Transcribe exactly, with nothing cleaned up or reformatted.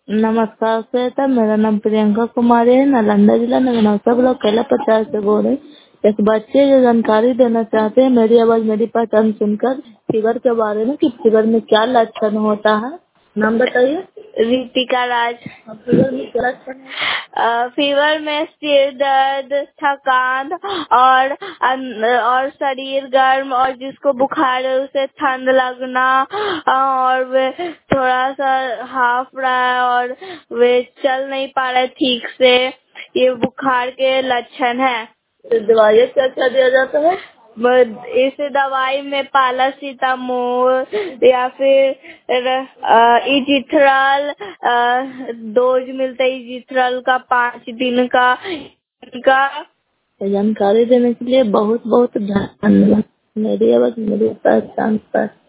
नमस्कार श्वेता, मेरा नाम प्रियंका कुमारी है। नालंदा जिला नगनौसा ब्लॉक कैला पचास से बोल रही। एक बच्चे जो जानकारी देना चाहते हैं मेरी आवाज मेरी पहचान सुनकर फीवर के बारे में कि फीवर में क्या लक्षण होता है। नाम बताइए। रितिका राज। फीवर में क्या लक्षण है? अ, फीवर में सिर दर्द, थकान और अन- और शरीर गर्म, और जिसको बुखार है उसे ठंड लगना, और वे थोड़ा सा हाफ रहा है और वे चल नहीं पा रहे ठीक से। ये बुखार के लक्षण है। दवाइयाँ क्या क्या दिया जाता है? ब- इस दवाई में पालासीटामोल या फिर अ, इजिथ्रल अ, डोज मिलता है इजिथ्रल का पाँच दिन का का जानकारी देने के लिए बहुत बहुत धन्यवाद। मेरी आवाज मेरी पहचान पर